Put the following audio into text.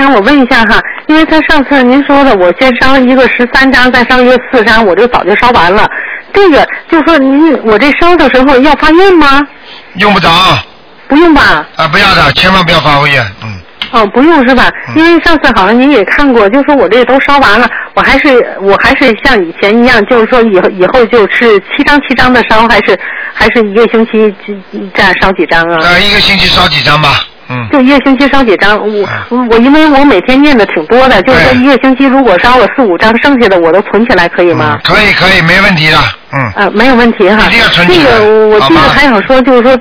我问一下哈，因为他上次您说的，我先烧一个13张，再烧一个4张，我这早就烧完了。这个就说我这烧的时候要发愿吗？ 用不着。 不用吧？ 啊，不要的，千万不要发愿。 哦，不用是吧？因为上次好像您也看过，就说我这都烧完了，我还是像以前一样，就是说以后就是7张的烧，还是一个星期这样烧几张啊？ 一个星期烧几张吧。 就一个星期烧几张，我因为我每天念的挺多的，就是说一个星期如果烧了4、5张，剩下的我都存起来，可以吗？ 可以，没问题的。 没有问题哈。 一定要存起来。 这个我记得还想说，就是说